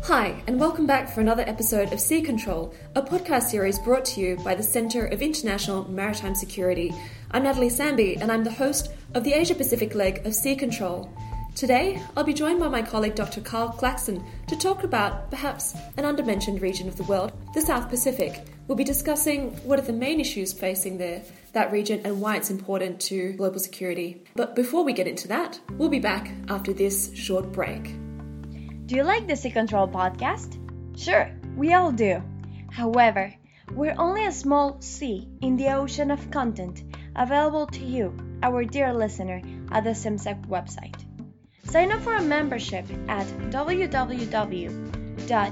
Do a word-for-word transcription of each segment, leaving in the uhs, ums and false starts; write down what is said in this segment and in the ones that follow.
Hi, and welcome back for another episode of Sea Control, a podcast series brought to you by the Centre of International Maritime Security. I'm Natalie Samby, and I'm the host of the Asia-Pacific leg of Sea Control. Today, I'll be joined by my colleague Doctor Carl Claxon to talk about, perhaps, an undermentioned region of the world, the South Pacific. We'll be discussing what are the main issues facing there, that region, and why it's important to global security. But before we get into that, we'll be back after this short break. Do you like the Sea Control podcast? Sure, we all do. However, we're only a small sea in the ocean of content available to you, our dear listener, at the CIMSEC website. Sign up for a membership at w w w dot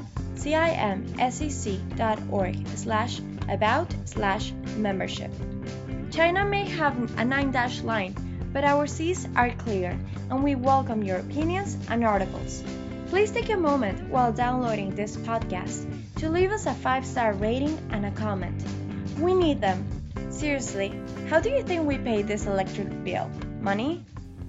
cimsec dot org slash about slash membership. China may have a nine-dash line, but our seas are clear, and we welcome your opinions and articles. Please take a moment while downloading this podcast to leave us a five-star rating and a comment. We need them. Seriously, how do you think we pay this electric bill? Money?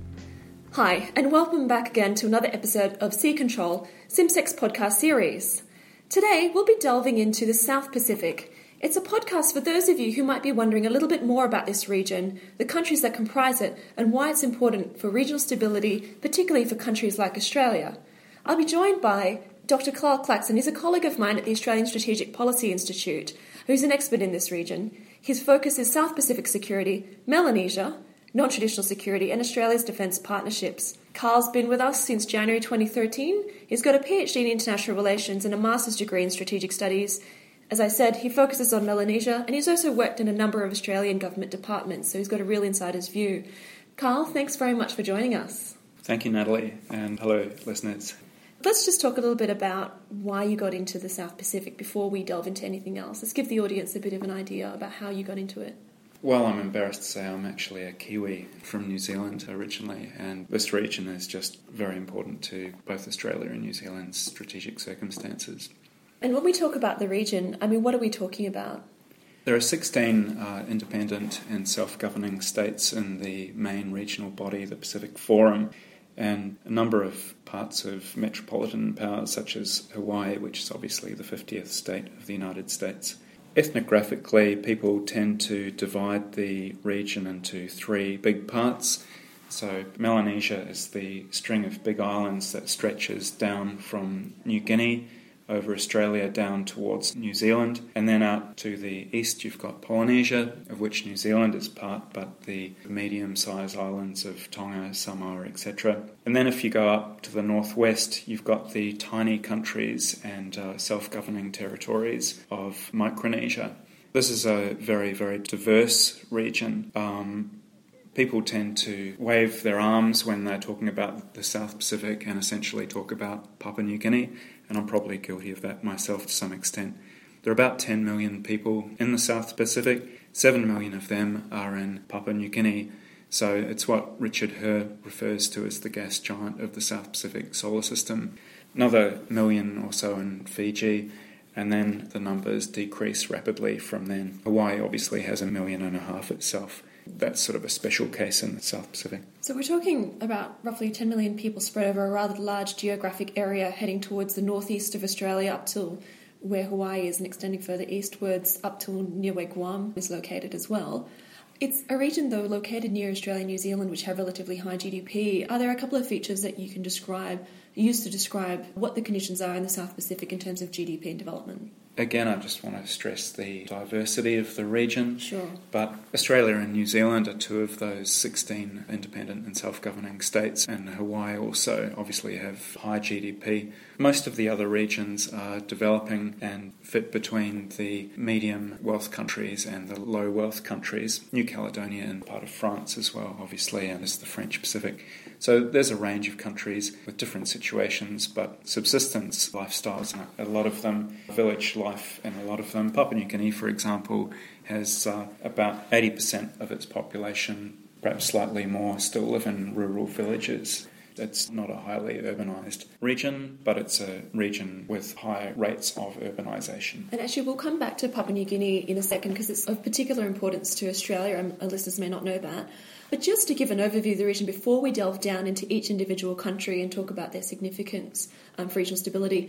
Hi, and welcome back again to another episode of Sea Control, CIMSEC's podcast series. Today, we'll be delving into the South Pacific. It's a podcast for those of you who might be wondering a little bit more about this region, the countries that comprise it, and why it's important for regional stability, particularly for countries like Australia. I'll be joined by Doctor Carl Claxon. He's a colleague of mine at the Australian Strategic Policy Institute, who's an expert in this region. His focus is South Pacific security, Melanesia, non-traditional security, and Australia's defence partnerships. Carl's been with us since January twenty thirteen. He's got a PhD in international relations and a master's degree in strategic studies. As I said, he focuses on Melanesia, and he's also worked in a number of Australian government departments, so he's got a real insider's view. Carl, thanks very much for joining us. Thank you, Natalie, and hello, listeners. Let's just talk a little bit about why you got into the South Pacific before we delve into anything else. Let's give the audience a bit of an idea about how you got into it. Well, I'm embarrassed to say I'm actually a Kiwi from New Zealand originally, and this region is just very important to both Australia and New Zealand's strategic circumstances. And when we talk about the region, I mean, what are we talking about? There are sixteen uh, independent and self-governing states in the main regional body, the Pacific Forum, and a number of parts of metropolitan powers such as Hawaii, which is obviously the fiftieth state of the United States. Ethnographically, people tend to divide the region into three big parts. So Melanesia is the string of big islands that stretches down from New Guinea over Australia down towards New Zealand, and then out to the east you've got Polynesia, of which New Zealand is part, but the medium-sized islands of Tonga, Samoa, et cetera. And then if you go up to the northwest, you've got the tiny countries and uh, self-governing territories of Micronesia. This is a very, very diverse region. Um, People tend to wave their arms when they're talking about the South Pacific and essentially talk about Papua New Guinea, and I'm probably guilty of that myself to some extent. There are about ten million people in the South Pacific. seven million of them are in Papua New Guinea, so it's what Richard Herr refers to as the gas giant of the South Pacific solar system. Another million or so in Fiji, and then the numbers decrease rapidly from then. Hawaii obviously has a million and a half itself. That's sort of a special case in the South Pacific. So we're talking about roughly ten million people spread over a rather large geographic area heading towards the northeast of Australia up till where Hawaii is and extending further eastwards up till near where Guam is located as well. It's a region, though, located near Australia and New Zealand, which have relatively high G D P. Are there a couple of features that you can describe, use to describe what the conditions are in the South Pacific in terms of G D P and development? Again, I just want to stress the diversity of the region. Sure. But Australia and New Zealand are two of those sixteen independent and self-governing states, and Hawaii also obviously have high G D P. Most of the other regions are developing and fit between the medium wealth countries and the low wealth countries. New Caledonia and part of France as well, obviously, and it's the French Pacific. So there's a range of countries with different situations, but subsistence lifestyles, a lot of them, village life in a lot of them. Papua New Guinea, for example, has uh, about eighty percent of its population, perhaps slightly more, still live in rural villages. It's not a highly urbanised region, but it's a region with high rates of urbanisation. And actually, we'll come back to Papua New Guinea in a second because it's of particular importance to Australia, and our listeners may not know that. But just to give an overview of the region before we delve down into each individual country and talk about their significance um, for regional stability,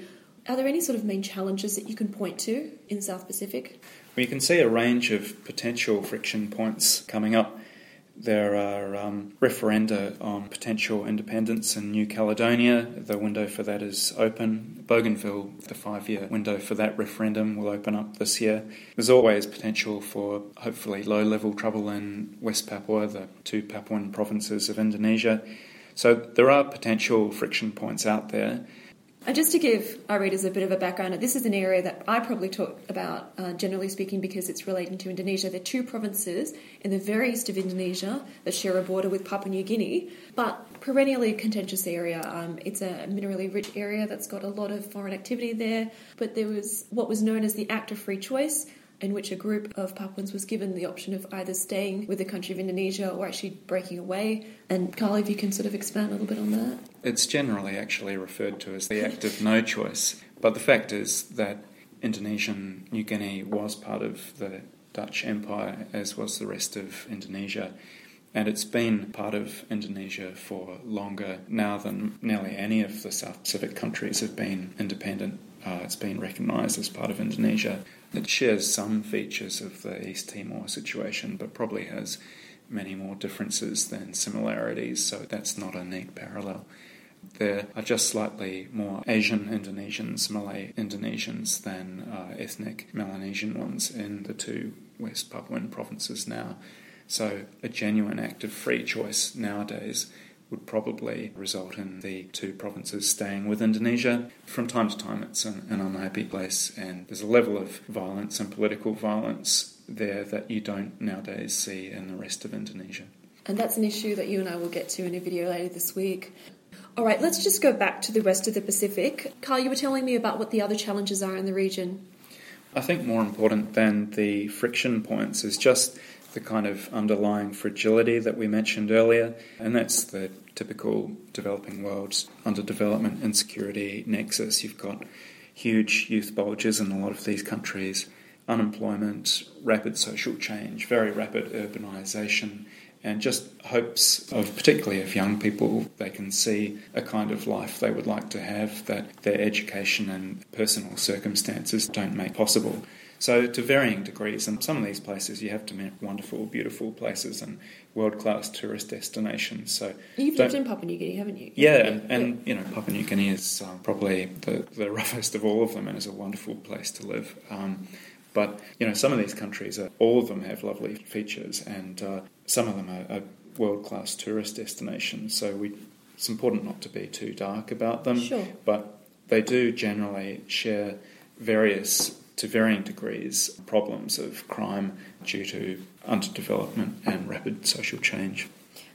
Are there any sort of main challenges that you can point to in the South Pacific? Well, you can see a range of potential friction points coming up. There are um, referenda on potential independence in New Caledonia. The window for that is open. Bougainville, the five-year window for that referendum will open up this year. There's always potential for hopefully low-level trouble in West Papua, the two Papuan provinces of Indonesia. So there are potential friction points out there. And just to give our readers a bit of a background, this is an area that I probably talk about, uh, generally speaking, because it's relating to Indonesia. There are two provinces in the very east of Indonesia that share a border with Papua New Guinea, but perennially a contentious area. Um, it's a minerally rich area that's got a lot of foreign activity there, but there was what was known as the Act of Free Choice, in which a group of Papuans was given the option of either staying with the country of Indonesia or actually breaking away. And Carl, if you can sort of expand a little bit on that. It's generally actually referred to as the Act of No Choice, but the fact is that Indonesian New Guinea was part of the Dutch Empire, as was the rest of Indonesia, and it's been part of Indonesia for longer now than nearly any of the South Pacific countries have been independent. Uh, it's been recognised as part of Indonesia. It shares some features of the East Timor situation, but probably has many more differences than similarities, so that's not a neat parallel. There are just slightly more Asian Indonesians, Malay Indonesians, than uh, ethnic Melanesian ones in the two West Papuan provinces now. So a genuine act of free choice nowadays would probably result in the two provinces staying with Indonesia. From time to time it's an, an unhappy place, and there's a level of violence and political violence there that you don't nowadays see in the rest of Indonesia. And that's an issue that you and I will get to in a video later this week. All right, let's just go back to the rest of the Pacific. Carl, you were telling me about what the other challenges are in the region. I think more important than the friction points is just the kind of underlying fragility that we mentioned earlier, and that's the typical developing world's underdevelopment insecurity nexus. You've got huge youth bulges in a lot of these countries, unemployment, rapid social change, very rapid urbanisation, and just hopes of, particularly of young people, they can see a kind of life they would like to have that their education and personal circumstances don't make possible. So to varying degrees, in some of these places you have to meet wonderful, beautiful places and world-class tourist destinations. So You've lived in Papua New Guinea, haven't you? Yeah, yeah. and, and yeah. you know, Papua New Guinea is uh, probably the, the roughest of all of them and is a wonderful place to live. Um, but, you know, some of these countries, are, all of them have lovely features, and uh, some of them are, are world-class tourist destinations. So we, it's important not to be too dark about them. Sure. But they do generally share various, to varying degrees, problems of crime due to underdevelopment and rapid social change.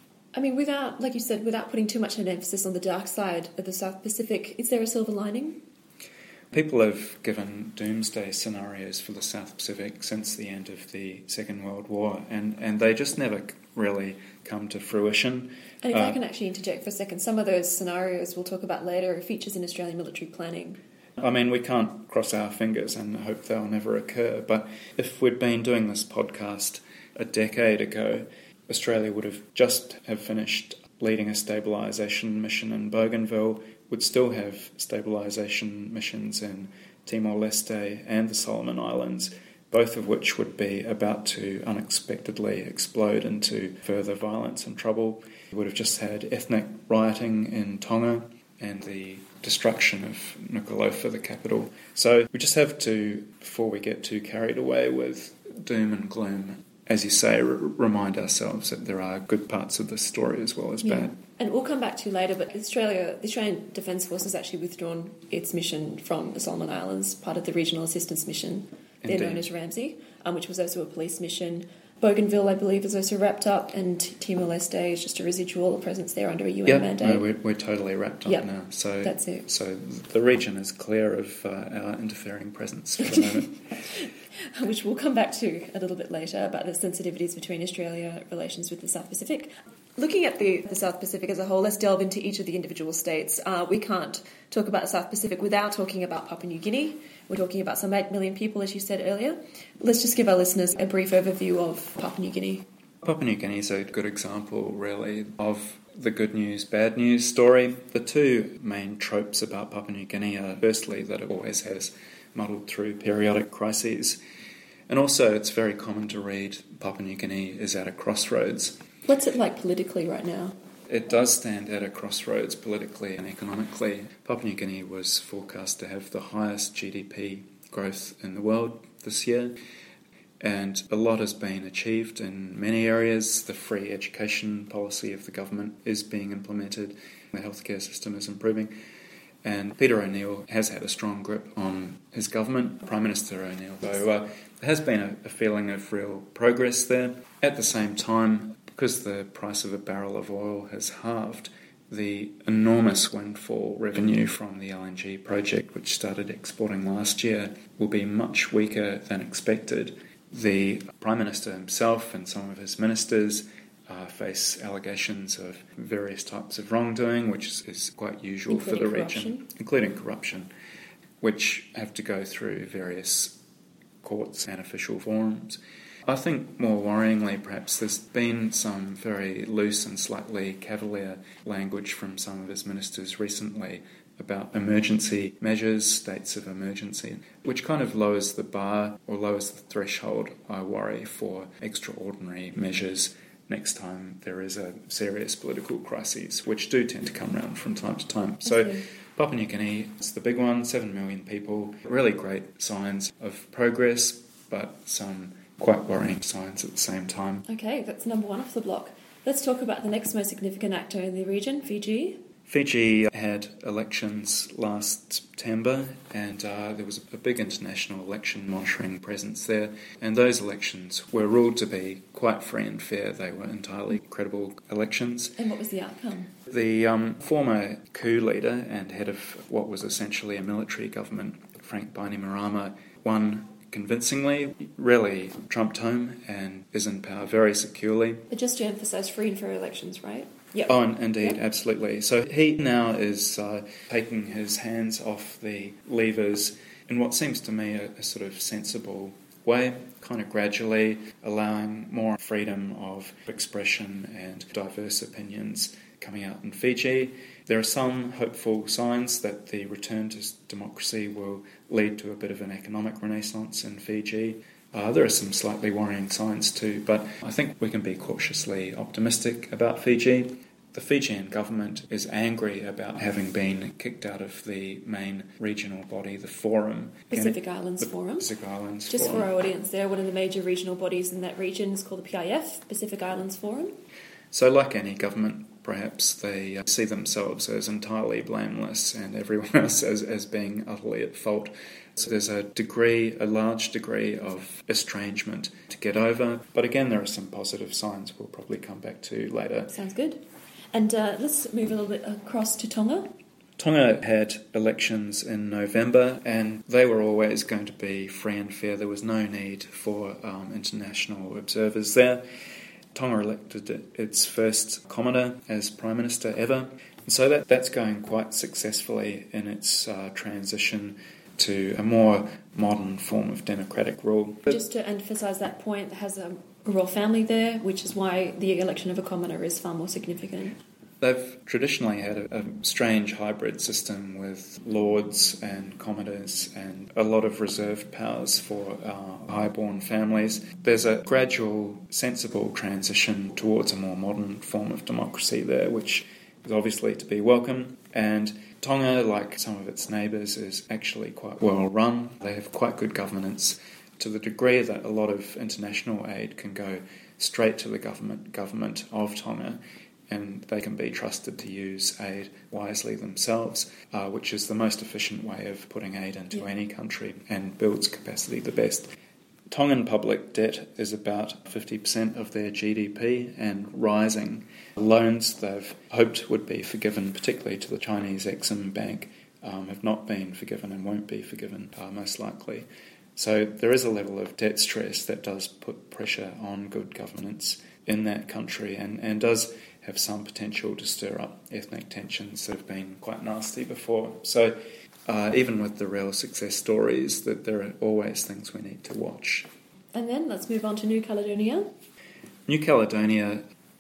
I mean, without, like you said, without putting too much of an emphasis on the dark side of the South Pacific, is there a silver lining? People have given doomsday scenarios for the South Pacific since the end of the Second World War, and, and they just never really come to fruition. And if uh, I can actually interject for a second, some of those scenarios we'll talk about later are features in Australian military planning. I mean, we can't cross our fingers and hope they'll never occur, but if we'd been doing this podcast a decade ago, Australia would have just have finished leading a stabilisation mission in Bougainville, would still have stabilisation missions in Timor-Leste and the Solomon Islands, both of which would be about to unexpectedly explode into further violence and trouble. We would have just had ethnic rioting in Tonga and the destruction of Nuku'alofa, the capital. So we just have to, before we get too carried away with doom and gloom, as you say, r- remind ourselves that there are good parts of this story as well as Yeah. bad. And we'll come back to later, but Australia, the Australian Defence Force has actually withdrawn its mission from the Solomon Islands, part of the Regional Assistance Mission. They're Indeed. known as Ramsey, um, which was also a police mission. Bougainville, I believe, is also wrapped up, and Timor-Leste is just a residual presence there under a U N Yep, mandate. no, we're, we're totally wrapped up Yep, now. So that's it. So the region is clear of uh, our interfering presence for the moment. Which we'll come back to a little bit later, about the sensitivities between Australia relations with the South Pacific. Looking at the, the South Pacific as a whole, let's delve into each of the individual states. Uh, we can't talk about the South Pacific without talking about Papua New Guinea. We're talking about some eight million people, as you said earlier. Let's just give our listeners a brief overview of Papua New Guinea. Papua New Guinea is a good example, really, of the good news, bad news story. The two main tropes about Papua New Guinea are firstly that it always has muddled through periodic crises, and also it's very common to read Papua New Guinea is at a crossroads. What's it like politically right now? It does stand at a crossroads politically and economically. Papua New Guinea was forecast to have the highest G D P growth in the world this year, and a lot has been achieved in many areas. The free education policy of the government is being implemented, the healthcare system is improving, and Peter O'Neill has had a strong grip on his government, Prime Minister O'Neill. So uh, there has been a, a feeling of real progress there. At the same time, because the price of a barrel of oil has halved, the enormous windfall revenue from the L N G project, which started exporting last year, will be much weaker than expected. The Prime Minister himself and some of his ministers uh, face allegations of various types of wrongdoing, which is, is quite usual including for the corruption. region, including corruption, which have to go through various courts and official forums. I think more worryingly, perhaps, there's been some very loose and slightly cavalier language from some of his ministers recently about emergency measures, states of emergency, which kind of lowers the bar or lowers the threshold, I worry, for extraordinary measures next time there is a serious political crisis, which do tend to come around from time to time. So Okay. Papua New Guinea is the big one, seven million people, really great signs of progress, but some quite worrying signs at the same time. Okay, that's number one off the block. Let's talk about the next most significant actor in the region, Fiji. Fiji had elections last September, and uh, there was a big international election monitoring presence there, and those elections were ruled to be quite free and fair. They were entirely credible elections. And what was the outcome? The um, former coup leader and head of what was essentially a military government, Frank Bainimarama, won convincingly, really trumped home and is in power very securely. But just to emphasise, free and fair elections, right? Yep. Oh, indeed, Yep. absolutely. So he now is uh, taking his hands off the levers in what seems to me a, a sort of sensible way, kind of gradually allowing more freedom of expression and diverse opinions coming out in Fiji. There are some hopeful signs that the return to democracy will lead to a bit of an economic renaissance in Fiji. Uh, there are some slightly worrying signs too, but I think we can be cautiously optimistic about Fiji. The Fijian government is angry about having been kicked out of the main regional body, the Forum. Pacific Islands the Forum. Pacific Islands Just Forum. for our audience there, one of the major regional bodies in that region is called the P I F, Pacific Islands Forum. So like any government, perhaps they uh, see themselves as entirely blameless and everyone else as, as being utterly at fault. So there's a degree, a large degree of estrangement to get over. But again, there are some positive signs we'll probably come back to later. Sounds good. And uh, let's move a little bit across to Tonga. Tonga had elections in November, and they were always going to be free and fair. There was no need for um, international observers there. Tonga elected its first commoner as Prime Minister ever. And so that, that's going quite successfully in its uh, transition to a more modern form of democratic rule. But Just to emphasise that point, it has a royal family there, which is why the election of a commoner is far more significant. they've traditionally had a, a strange hybrid system with lords and commoners and a lot of reserved powers for uh, highborn families. There's a gradual, sensible transition towards a more modern form of democracy there, which is obviously to be welcome. And Tonga, like some of its neighbours, is actually quite well run. They have quite good governance to the degree that a lot of international aid can go straight to the government government of Tonga, and they can be trusted to use aid wisely themselves, uh, which is the most efficient way of putting aid into yeah. any country and builds capacity the best. Tongan public debt is about fifty percent of their G D P and rising. Loans they've hoped would be forgiven, particularly to the Chinese Exim Bank, um, have not been forgiven and won't be forgiven, uh, most likely. So there is a level of debt stress that does put pressure on good governance in that country and, and does have some potential to stir up ethnic tensions that have been quite nasty before. So uh, even with the real success stories, that there are always things we need to watch. And then let's move on to New Caledonia. New Caledonia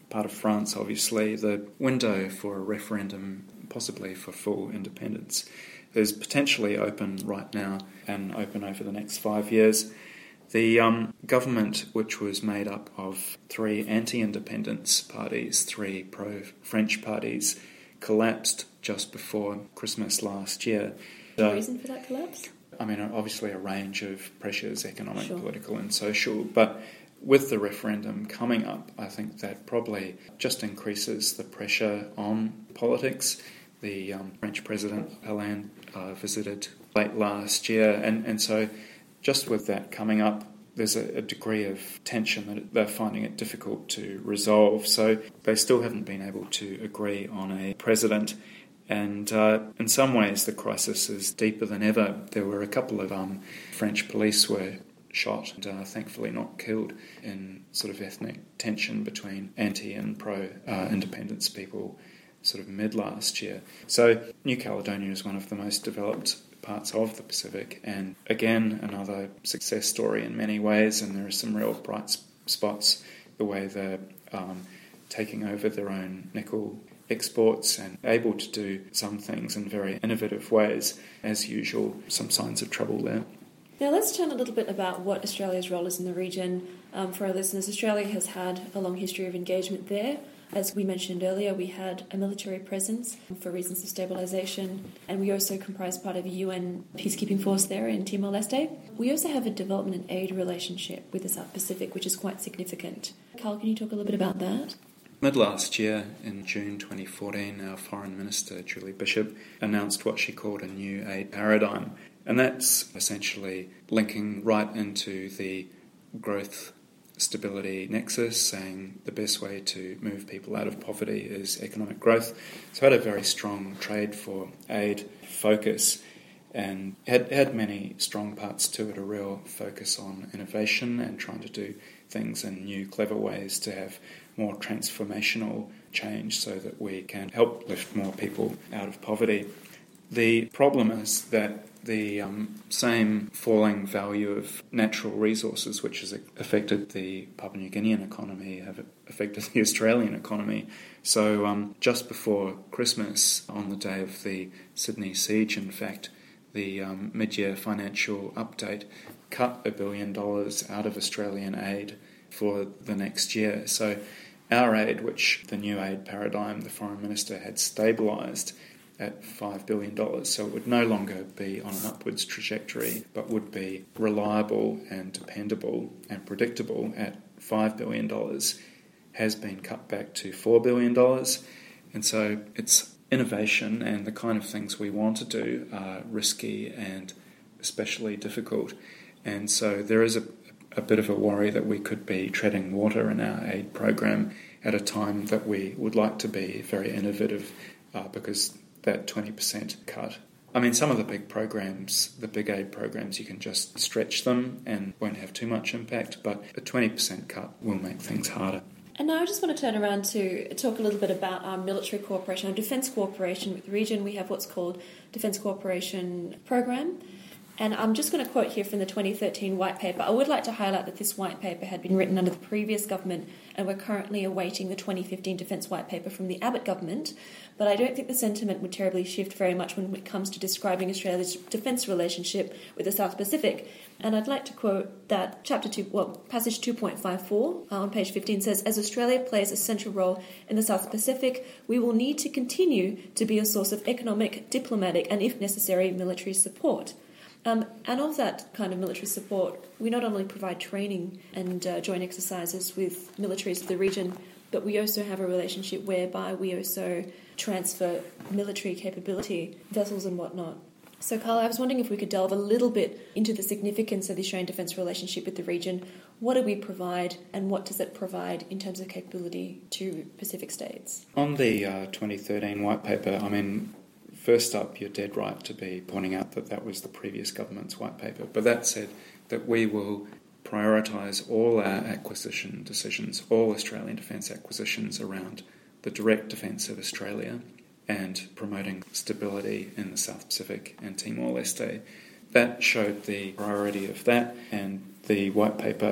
part of France, obviously, the window for a referendum, possibly for full independence, is potentially open right now and open over the next five years. The um, government, which was made up of three anti-independence parties, three pro-French parties, collapsed just before Christmas last year. The reason for that collapse? I mean, obviously a range of pressures, economic, Sure. political and social, but with the referendum coming up, I think that probably just increases the pressure on politics. The um, French President Hollande uh, visited late last year, and, and so just with that coming up, there's a, a degree of tension that they're finding it difficult to resolve. So they still haven't been able to agree on a president. And uh, in some ways, the crisis is deeper than ever. There were a couple of um, French police were shot and uh, thankfully not killed in sort of ethnic tension between anti and pro-independence uh, people sort of mid last year. So New Caledonia is one of the most developed parts of the Pacific, and again another success story in many ways, and there are some real bright spots, the way they're um, taking over their own nickel exports and able to do some things in very innovative ways. As usual, some signs of trouble there. Now let's turn a little bit about what Australia's role is in the region. Um, for our listeners, Australia has had a long history of engagement there. As we mentioned earlier, we had a military presence for reasons of stabilisation, and we also comprise part of a U N peacekeeping force there in Timor-Leste. We also have a development and aid relationship with the South Pacific, which is quite significant. Carl, can you talk a little bit about that? Mid last year, in June twenty fourteen, our Foreign Minister, Julie Bishop, announced what she called a new aid paradigm. And that's essentially linking right into the growth stability nexus, saying the best way to move people out of poverty is economic growth. So it had a very strong trade for aid focus and had, had many strong parts to it, a real focus on innovation and trying to do things in new, clever ways to have more transformational change so that we can help lift more people out of poverty. The problem is that the um, same falling value of natural resources, which has affected the Papua New Guinean economy, have affected the Australian economy. So um, just before Christmas, on the day of the Sydney siege, in fact, the um, mid-year financial update cut a billion dollars out of Australian aid for the next year. So our aid, which the new aid paradigm, the Foreign Minister had stabilised at five billion dollars, so it would no longer be on an upwards trajectory, but would be reliable and dependable and predictable at five billion dollars, has been cut back to four billion dollars. And so it's innovation and the kind of things we want to do are risky and especially difficult. And so there is a, a bit of a worry that we could be treading water in our aid program at a time that we would like to be very innovative uh, because that twenty percent cut. I mean, some of the big programs, the big aid programs, you can just stretch them and won't have too much impact, but a twenty percent cut will make things harder. And now I just want to turn around to talk a little bit about our military cooperation, our defence cooperation with the region. We have what's called Defence Cooperation Programme. And I'm just going to quote here from the twenty thirteen white paper. I would like to highlight that this white paper had been written under the previous government, and we're currently awaiting the twenty fifteen Defence White Paper from the Abbott government. But I don't think the sentiment would terribly shift very much when it comes to describing Australia's defence relationship with the South Pacific. And I'd like to quote that chapter two, well, passage two point five four uh, on page fifteen says, "As Australia plays a central role in the South Pacific, we will need to continue to be a source of economic, diplomatic, and if necessary, military support." Um, and of that kind of military support, we not only provide training and uh, joint exercises with militaries of the region, but we also have a relationship whereby we also transfer military capability, vessels and whatnot. So, Carl, I was wondering if we could delve a little bit into the significance of the Australian Defence relationship with the region. What do we provide, and what does it provide in terms of capability to Pacific states? On the uh, twenty thirteen white paper, I mean, first up, you're dead right to be pointing out that that was the previous government's white paper. But that said, that we will prioritise all our acquisition decisions, all Australian defence acquisitions around the direct defence of Australia and promoting stability in the South Pacific and Timor-Leste. That showed the priority of that, and the white paper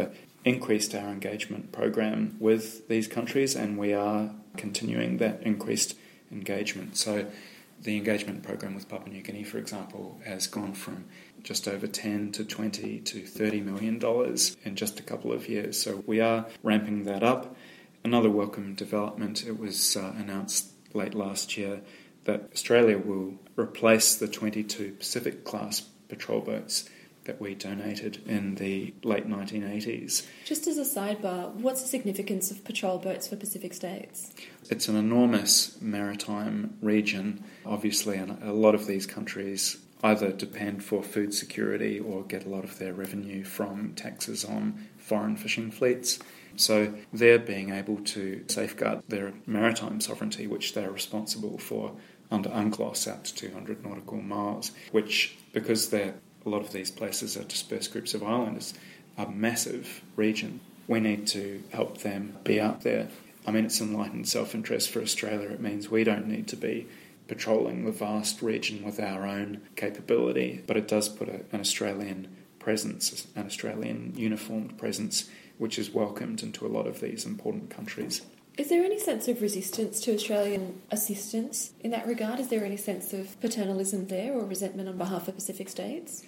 increased our engagement program with these countries, and we are continuing that increased engagement. So the engagement program with Papua New Guinea, for example, has gone from just over ten to twenty to thirty million dollars in just a couple of years. So we are ramping that up. Another welcome development, it was uh, announced late last year that Australia will replace the twenty-two Pacific class patrol boats that we donated in the late nineteen eighties. Just as a sidebar, what's the significance of patrol boats for Pacific states? It's an enormous maritime region, obviously, and a lot of these countries either depend for food security or get a lot of their revenue from taxes on foreign fishing fleets. So they're being able to safeguard their maritime sovereignty, which they're responsible for under UNCLOS out to two hundred nautical miles, which, because they're a lot of these places are dispersed groups of islanders, a massive region. We need to help them be out there. I mean, it's enlightened self-interest for Australia. It means we don't need to be patrolling the vast region with our own capability, but it does put a, an Australian presence, an Australian uniformed presence, which is welcomed into a lot of these important countries. Is there any sense of resistance to Australian assistance in that regard? Is there any sense of paternalism there or resentment on behalf of Pacific states?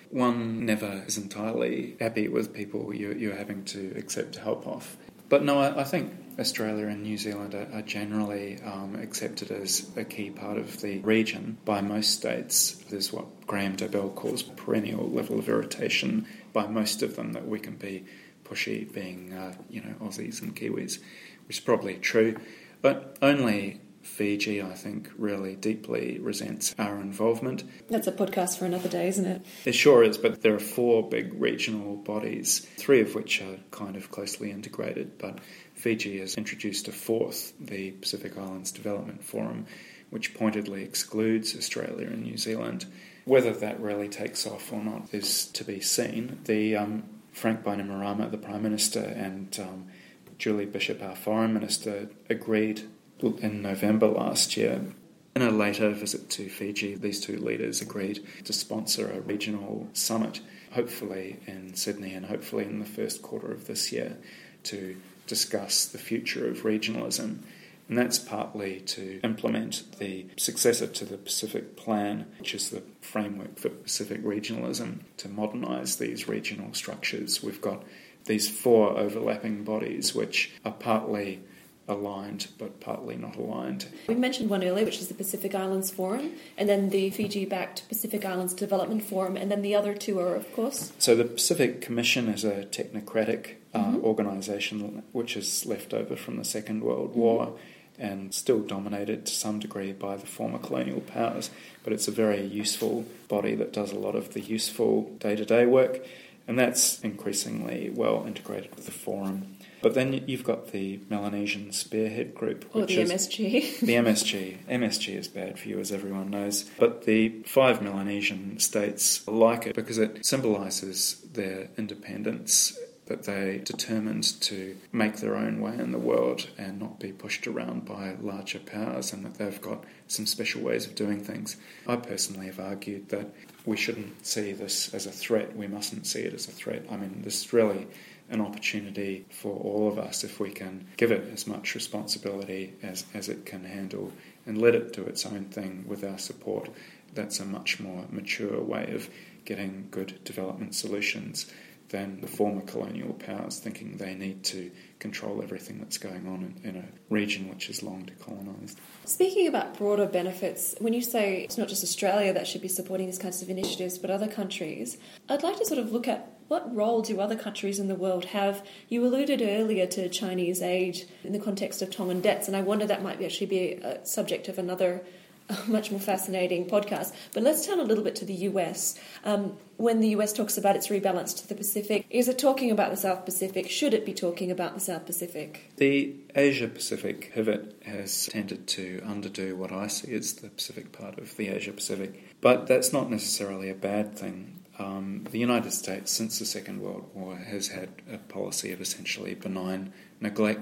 One never is entirely happy with people you're, you're having to accept help off. But no, I, I think Australia and New Zealand are, are generally um, accepted as a key part of the region by most states. There's what Graham Dobell calls perennial level of irritation by most of them that we can be pushy, being uh, you know Aussies and Kiwis, which is probably true. But only Fiji, I think, really deeply resents our involvement. That's a podcast for another day, isn't it? It sure is, but there are four big regional bodies, three of which are kind of closely integrated, but Fiji has introduced a fourth, the Pacific Islands Development Forum, which pointedly excludes Australia and New Zealand. Whether that really takes off or not is to be seen. The um, Frank Bainimarama, the Prime Minister, and um, Julie Bishop, our Foreign Minister, agreed in November last year. In a later visit to Fiji, these two leaders agreed to sponsor a regional summit, hopefully in Sydney and hopefully in the first quarter of this year, to discuss the future of regionalism. And that's partly to implement the successor to the Pacific Plan, which is the framework for Pacific regionalism, to modernise these regional structures. We've got these four overlapping bodies which are partly aligned but partly not aligned. We mentioned one earlier, which is the Pacific Islands Forum, and then the Fiji-backed Pacific Islands Development Forum, and then the other two are, of course... So the Pacific Commission is a technocratic uh, mm-hmm. organisation which is left over from the Second World mm-hmm. War and still dominated to some degree by the former colonial powers, but it's a very useful body that does a lot of the useful day-to-day work, and that's increasingly well integrated with the forum. But then you've got the Melanesian Spearhead Group. Or which the is, M S G. The M S G. M S G is bad for you, as everyone knows. But the five Melanesian states like it because it symbolises their independence, that they're determined to make their own way in the world and not be pushed around by larger powers, and that they've got some special ways of doing things. I personally have argued that we shouldn't see this as a threat. We mustn't see it as a threat. I mean, this is really an opportunity for all of us if we can give it as much responsibility as, as it can handle and let it do its own thing with our support. That's a much more mature way of getting good development solutions than the former colonial powers thinking they need to control everything that's going on in, in a region which is long decolonised. Speaking about broader benefits, when you say it's not just Australia that should be supporting these kinds of initiatives, but other countries, I'd like to sort of look at what role do other countries in the world have? You alluded earlier to Chinese aid in the context of Tongan debts, and I wonder that might actually be a subject of another a much more fascinating podcast. But let's turn a little bit to the U S. Um, when the U S talks about its rebalance to the Pacific, is it talking about the South Pacific? Should it be talking about the South Pacific? The Asia-Pacific pivot has tended to underdo what I see as the Pacific part of the Asia-Pacific. But that's not necessarily a bad thing. Um, the United States, since the Second World War, has had a policy of essentially benign neglect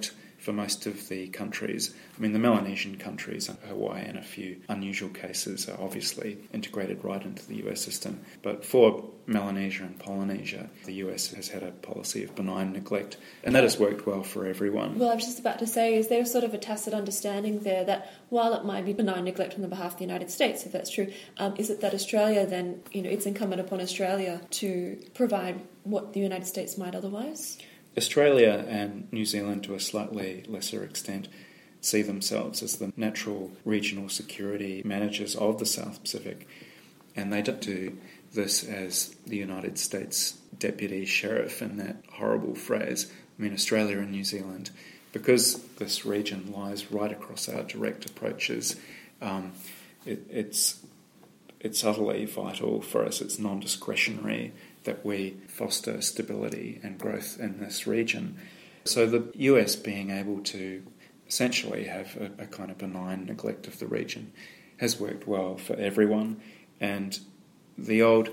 for most of the countries. I mean, the Melanesian countries, Hawaii and a few unusual cases, are obviously integrated right into the U S system. But for Melanesia and Polynesia, the U S has had a policy of benign neglect, and that has worked well for everyone. Well, I was just about to say, is there sort of a tacit understanding there that while it might be benign neglect on the behalf of the United States, if that's true, um, is it that Australia then, you know, it's incumbent upon Australia to provide what the United States might otherwise? Australia and New Zealand, to a slightly lesser extent, see themselves as the natural regional security managers of the South Pacific, and they don't do this as the United States deputy sheriff in that horrible phrase. I mean, Australia and New Zealand, because this region lies right across our direct approaches, um, it, it's it's utterly vital for us. It's non-discretionary that we foster stability and growth in this region. So the U S being able to essentially have a, a kind of benign neglect of the region has worked well for everyone, and the old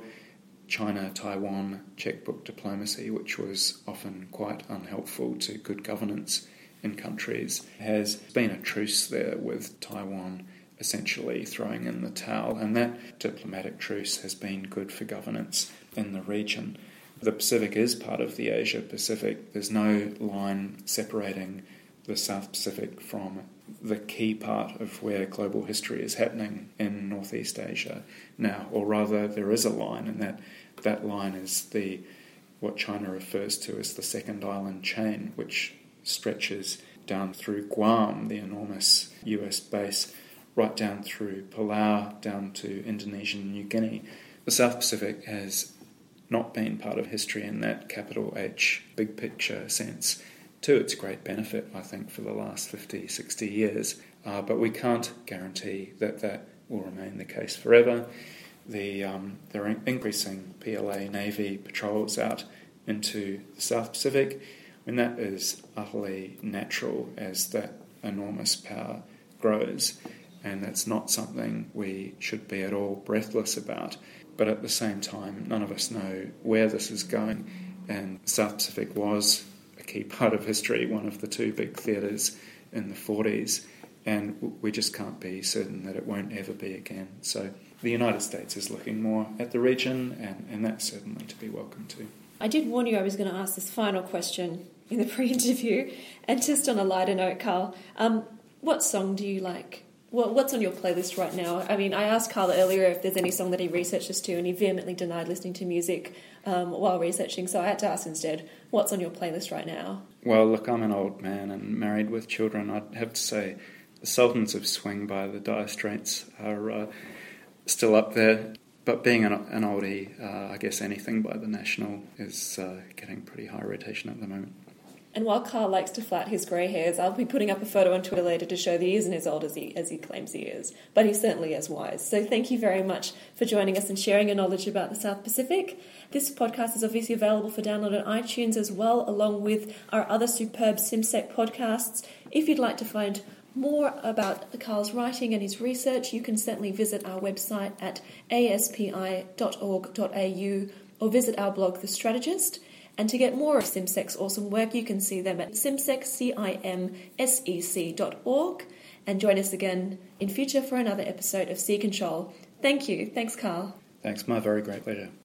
China-Taiwan checkbook diplomacy, which was often quite unhelpful to good governance in countries, has been a truce there with Taiwan essentially throwing in the towel, and that diplomatic truce has been good for governance in the region. The Pacific is part of the Asia-Pacific. There's no line separating the South Pacific from the key part of where global history is happening in Northeast Asia now, or rather there is a line, and that that line is the what China refers to as the second island chain, which stretches down through Guam, the enormous U S base, right down through Palau, down to Indonesia and New Guinea. The South Pacific has not been part of history in that capital H, big picture sense, to its great benefit, I think, for the last fifty, sixty years. Uh, but we can't guarantee that that will remain the case forever. The um, There are increasing P L A Navy patrols out into the South Pacific. I mean, that is utterly natural as that enormous power grows, and that's not something we should be at all breathless about. But at the same time, none of us know where this is going, and the South Pacific was a key part of history, one of the two big theatres in the forties, and we just can't be certain that it won't ever be again. So the United States is looking more at the region, and, and that's certainly to be welcome too. I did warn you I was going to ask this final question in the pre-interview, and just on a lighter note, Carl, um, what song do you like? What, what's on your playlist right now? I mean, I asked Carl earlier if there's any song that he researches to, and he vehemently denied listening to music um, while researching, so I had to ask instead, what's on your playlist right now? Well, look, I'm an old man and married with children. I'd have to say the Sultans of Swing by the Dire Straits are uh, still up there. But being an, an oldie, uh, I guess anything by The National is uh, getting pretty high rotation at the moment. And while Carl likes to flat his grey hairs, I'll be putting up a photo on Twitter later to show that he isn't as old as he, as he claims he is. But he's certainly as wise. So thank you very much for joining us and sharing your knowledge about the South Pacific. This podcast is obviously available for download on iTunes as well, along with our other superb SimSec podcasts. If you'd like to find more about Carl's writing and his research, you can certainly visit our website at a s p i dot org dot a u or visit our blog, The Strategist. And to get more of SimSec's awesome work, you can see them at simsec, C I M S E C dot org. And join us again in future for another episode of Sea Control. Thank you. Thanks, Carl. Thanks, my very great pleasure.